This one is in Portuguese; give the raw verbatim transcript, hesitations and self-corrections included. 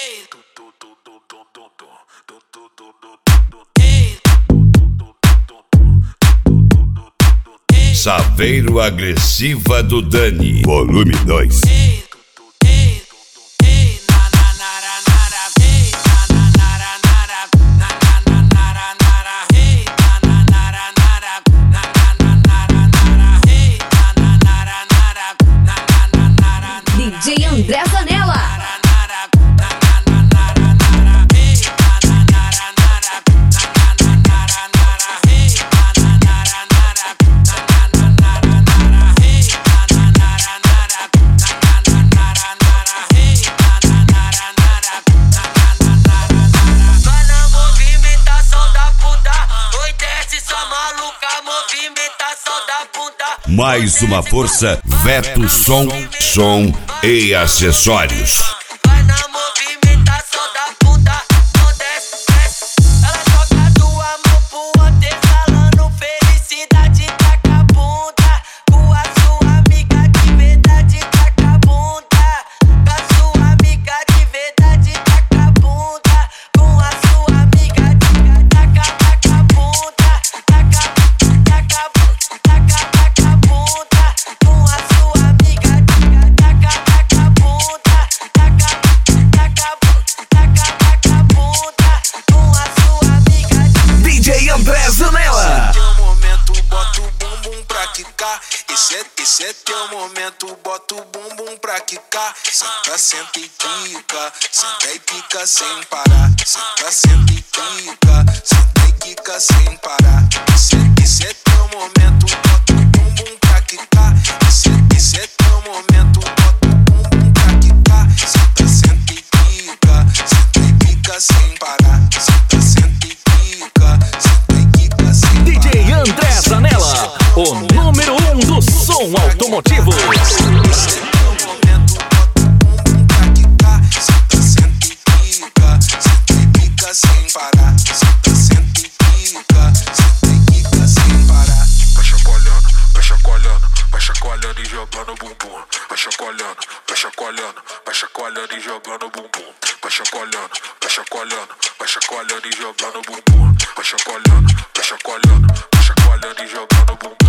Saveiro Agressiva do Dani, volume dois. D J André Zanella. Mais uma força, Veto Som, Som e Acessórios. Vai na movimentação da bunda, não desce, desce. Ela joga tua mão pro ontem falando felicidade, taca a bunda. Com a sua amiga de verdade, taca a bunda. Com a sua amiga de verdade, taca a bunda. Com a sua amiga de taca, taca a bunda. Taca, taca, taca, taca a bunda. Com a sua amiga de taca, taca a bunda. Taca, taca, taca, taca a bunda. Com a sua amiga de D J André Zanella. Esse é teu momento, bota o bumbum pra quicar. Esse é, esse é teu momento, bota o bumbum pra quicar. Senta, senta e quica, senta e quica sem parar. Senta, senta e quica, senta e quica sem parar. Esse é, esse é teu momento, bota o bumbum pra quicar. Esse é, esse é teu momento, bota o bumbum pra quicar. Senta, senta e quica, senta e quica sem parar. Senta, senta e quica, senta e quica sem parar. D J André Zanella, o número um do som automotivo. Esse é teu momento, bota o bumbum pra quicar. Senta, senta e quica, senta e quica sem parar. Senta, senta e quica, senta e quica sem parar. Vai chacoalhando, vai chacoalhando, vai chacoalhando e jogando bumbum. Vai chacoalhando, vai chacoalhando, vai chacoalhando e jogando bumbum. Vai chacoalhando, vai chacoalhando, vai chacoalhando e jogando bumbum. Vai chacoalhando, vai chacoalhando, vai chacoalhando e jogando bumbum.